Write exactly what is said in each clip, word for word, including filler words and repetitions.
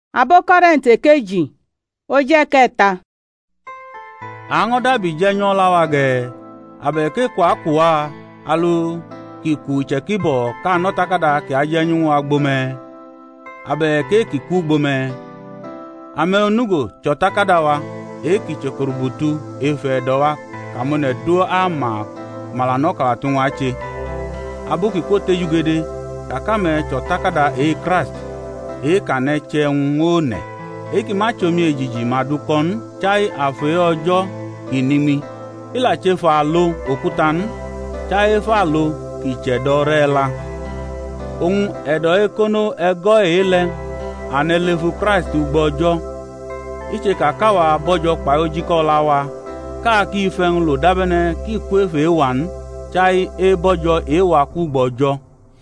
Abó Kọ́ríńtì kejì ó jẹ́ kẹta. Àwọn dàbí jẹ́ yán láwa gẹ̀, àbẹ̀kẹ́ kọ́ àkùwà alo kìkù ìṣẹ̀kíbọ̀ káànọ́ takada kì á jẹ́ yún agbómẹ́, àbẹ̀kẹ́ kìkú gbómẹ́. Àmẹ́ onúgò tsọ takada wa, èkì tsọkòròbùtù efe dọ́wa kàmúnẹ̀ dó àmà màlànọ́ kàlàtún wa tse. Abókì kó tẹ́jú gèdè, kàkàmẹ́ tsọ takada èyí Christ, èyí kànẹ́ tsẹ ń wó nẹ̀. Èkì má tsomi èjìjì má dúkọ́n tsai àfẹ́ ọjọ́ kìnìmí. Ìlà tse fa lo òkútan, tsai fa lo kìtsẹ̀dọ̀ rẹ̀ la. Ohun ẹ̀dọ̀ ekono ẹgọ́ èyí lẹ, ànẹ́lẹ́fu Christ gbọ́jọ́. Ìtse kàkà wa bọ́jọ́ kpayó jikọ́ la wa, káàkì ìfẹ́ ń lò dábẹ́nẹ́ kí ikú efe wàn, tsai é bọ́jọ́ èyí wa kú gbọ́jọ́.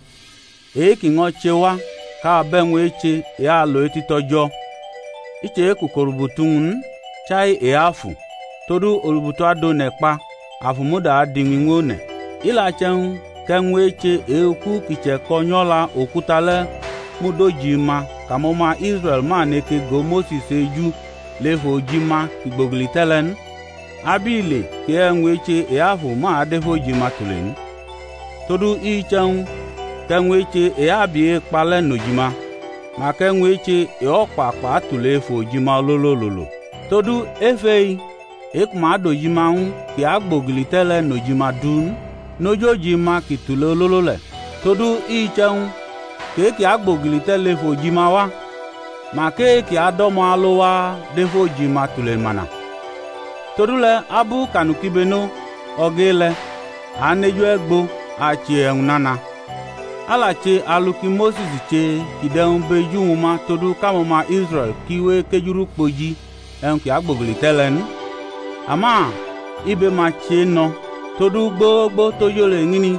Èyí kì ŋọ́ tse wa, ká bẹ́ẹ̀ ń wé tse èyí àlọ́ etí tọ́jọ́. Ìtse kòkòròbùtù ń tsai èyí àfù, tódú olùbùtù àdó nẹ̀ kpa, àfùmúdà àdìmí ŋó nẹ̀. Ìlà tse ń kẹ́ ń wé tse èyí kú kìtsẹ̀ kọ́ nyọ́la òkúta lẹ́ múdòjì ma kàmọ́ ma Israel ma neke go Moses eju léfò jima kìgbògìlì tẹ́lẹ̀ ń. Abílè kí ẹ ń wé tse èyí àfù ma àdéfò jima tùlẹ̀ ń. Tódú ìtse ń kẹ́ ń wé tse èyí àbíyé kpalẹ́ nòjìma, mà kẹ́ ń wé tse èyí ọ̀kpàkpà tùlẹ̀ fò jima lólólòlò. Tódú éfe yìí, èkùmá dòjìma ń kì á gbògìlì tẹ́lẹ̀ nòjìma dùn, nójójìma kì tùlẹ̀ olólò lẹ̀. Tódú ìtse ń kéèkì agbògìlì tẹ́lẹ̀ fò jìma wá, mà kéèkì adọ́mọ alo wá défò jìma tùlẹ̀ mànà. Todu lẹ abú kànùkíbenó ọgẹ́ lẹ, ànẹ́jọ́ ẹgbó àtsi ẹ̀hún nana. Alàtse aluki Moses tse kìdẹ́hún bejú wọn ma todu kámọ́ ma Israel kíwé kéjúrú kpodzi ẹ̀hún kì agbògìlì tẹ́lẹ̀ ní. Àmà ibè ma tse nọ todu gbogbo tójó lè ŋini.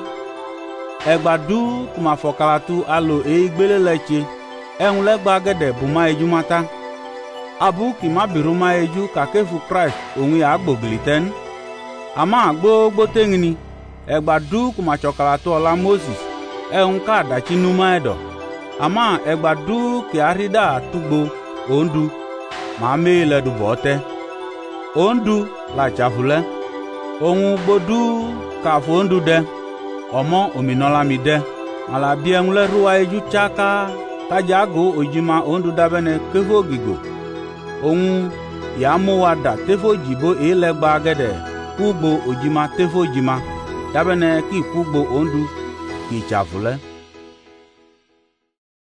Ẹgbàdú kùmà fọ̀kàlàtú alo èyí gbélé lẹ́tse, ẹ̀hún lẹ́gba gẹ́dẹ̀ bùmá ejú mata. Abú kì má bìrù má ejú kàkéfu Christ òun yà gbògìlì tẹ́n. Àmà gbogbo téŋini, ẹgbàdú kùmà tsọ̀kàlàtú ọ̀la Moses, ẹ̀hún ká àdàtsi númá ẹ̀dọ̀. Àmà ẹgbàdú kì àrídà túgbo òǹdu, màá méyì lẹ́du bọ̀ ọ́tẹ́. Òǹdu làtsàfù lẹ́, òun gbodú kàfù òǹdu dẹ. Ọmọ òmìnọ́lá mi dẹ́, àlàbí ẹ̀hún lẹ́rúwa ejú tsaka, kájà go òjìma òǹdu dábẹ́nẹ kéfò gìgò. Òun yà mú wa dà téfò jìbó èyí lẹ́gba gẹ́dẹ̀ kúgbo òjìma téfò jìma, dábẹ́nẹ kí kúgbo òǹdu kì tsàfù lẹ́.